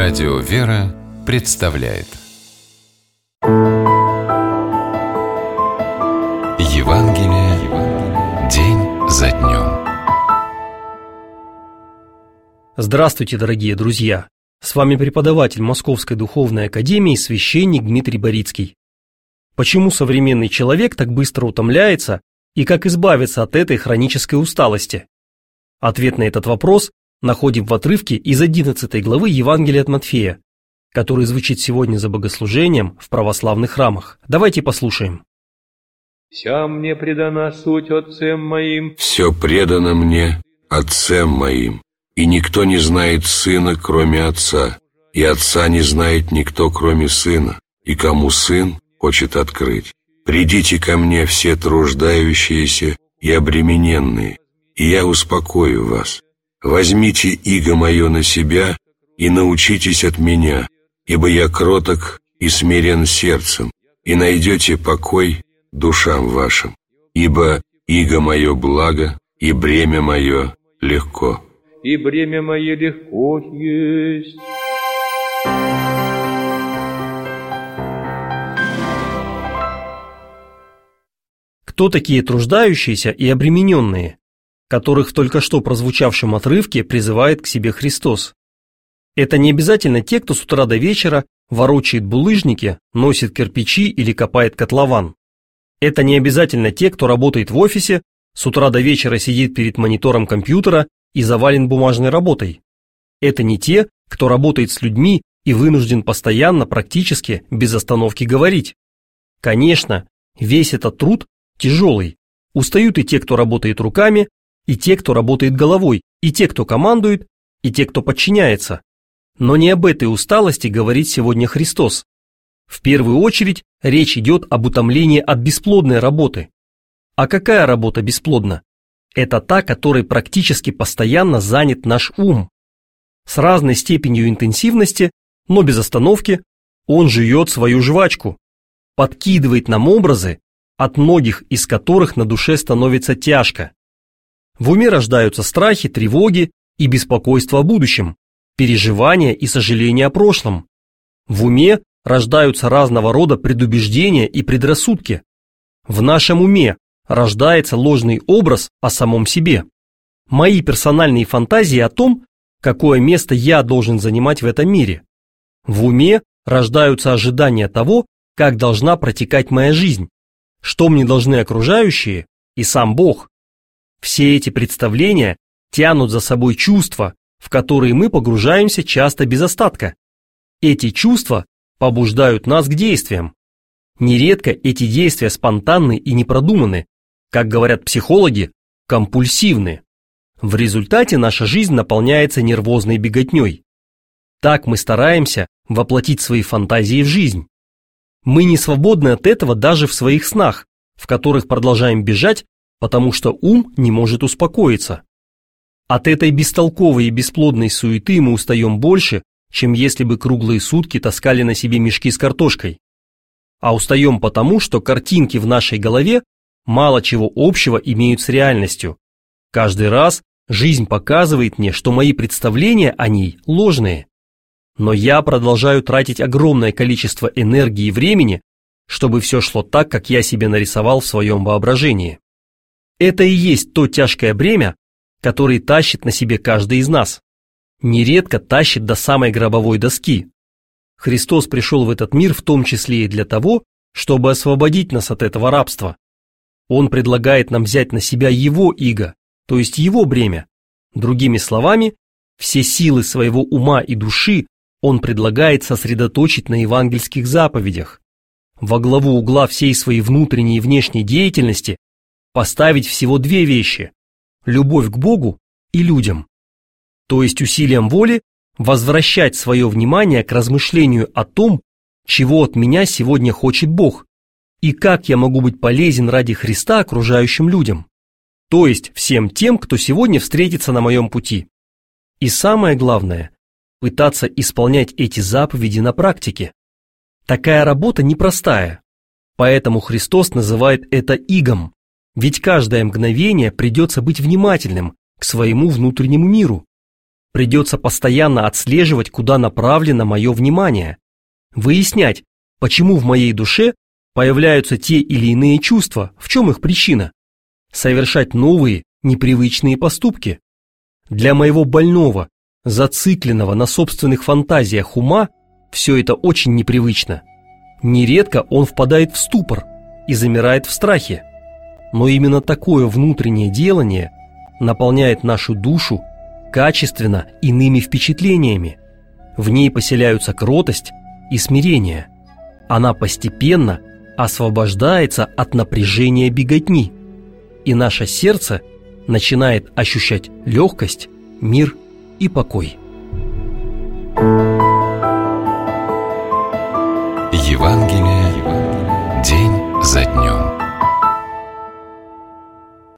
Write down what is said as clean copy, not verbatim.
Радио «Вера» представляет Евангелие день за днем. Здравствуйте, дорогие друзья! С вами преподаватель Московской Духовной Академии, священник Дмитрий Борицкий. Почему современный человек так быстро утомляется и как избавиться от этой хронической усталости? Ответ на этот вопрос находим в отрывке из 11 главы Евангелия от Матфея, который звучит сегодня за богослужением в православных храмах. Давайте послушаем. «Вся мне предана суть Отцем моим». «Все предано мне Отцем моим, и никто не знает Сына, кроме Отца, и Отца не знает никто, кроме Сына, и кому Сын хочет открыть. Придите ко мне все труждающиеся и обремененные, и я успокою вас. Возьмите иго мое на себя и научитесь от меня, ибо я кроток и смирен сердцем, и найдете покой душам вашим, ибо иго мое благо, и бремя мое легко». «И бремя мое легко есть». Кто такие труждающиеся и обремененные, которых в только что прозвучавшем отрывке призывает к себе Христос? Это не обязательно те, кто с утра до вечера ворочает булыжники, носит кирпичи или копает котлован. Это не обязательно те, кто работает в офисе, с утра до вечера сидит перед монитором компьютера и завален бумажной работой. Это не те, кто работает с людьми и вынужден постоянно, практически, без остановки говорить. Конечно, весь этот труд тяжелый. Устают и те, кто работает руками, и те, кто работает головой, и те, кто командует, и те, кто подчиняется. Но не об этой усталости говорит сегодня Христос. В первую очередь речь идет об утомлении от бесплодной работы. А какая работа бесплодна? Это та, которой практически постоянно занят наш ум. С разной степенью интенсивности, но без остановки, он жует свою жвачку, подкидывает нам образы, от многих из которых на душе становится тяжко. В уме рождаются страхи, тревоги и беспокойство о будущем, переживания и сожаления о прошлом. В уме рождаются разного рода предубеждения и предрассудки. В нашем уме рождается ложный образ о самом себе. Мои персональные фантазии о том, какое место я должен занимать в этом мире. В уме рождаются ожидания того, как должна протекать моя жизнь, что мне должны окружающие и сам Бог. Все эти представления тянут за собой чувства, в которые мы погружаемся часто без остатка. Эти чувства побуждают нас к действиям. Нередко эти действия спонтанны и непродуманны, как говорят психологи, компульсивны. В результате наша жизнь наполняется нервозной беготней. Так мы стараемся воплотить свои фантазии в жизнь. Мы не свободны от этого даже в своих снах, в которых продолжаем бежать, потому что ум не может успокоиться. От этой бестолковой и бесплодной суеты мы устаем больше, чем если бы круглые сутки таскали на себе мешки с картошкой. А устаем потому, что картинки в нашей голове мало чего общего имеют с реальностью. Каждый раз жизнь показывает мне, что мои представления о ней ложные. Но я продолжаю тратить огромное количество энергии и времени, чтобы все шло так, как я себе нарисовал в своем воображении. Это и есть то тяжкое бремя, которое тащит на себе каждый из нас. Нередко тащит до самой гробовой доски. Христос пришел в этот мир в том числе и для того, чтобы освободить нас от этого рабства. Он предлагает нам взять на себя Его иго, то есть Его бремя. Другими словами, все силы своего ума и души Он предлагает сосредоточить на евангельских заповедях. Во главу угла всей своей внутренней и внешней деятельности поставить всего две вещи – любовь к Богу и людям. То есть усилием воли возвращать свое внимание к размышлению о том, чего от меня сегодня хочет Бог, и как я могу быть полезен ради Христа окружающим людям, то есть всем тем, кто сегодня встретится на моем пути. И самое главное – пытаться исполнять эти заповеди на практике. Такая работа непростая, поэтому Христос называет это игом, ведь каждое мгновение придется быть внимательным к своему внутреннему миру. Придется постоянно отслеживать, куда направлено мое внимание, выяснять, почему в моей душе появляются те или иные чувства, в чем их причина, совершать новые, непривычные поступки. Для моего больного, зацикленного на собственных фантазиях ума, все это очень непривычно. Нередко он впадает в ступор и замирает в страхе. Но именно такое внутреннее делание наполняет нашу душу качественно иными впечатлениями. В ней поселяются кротость и смирение. Она постепенно освобождается от напряжения беготни, и наше сердце начинает ощущать легкость, мир и покой.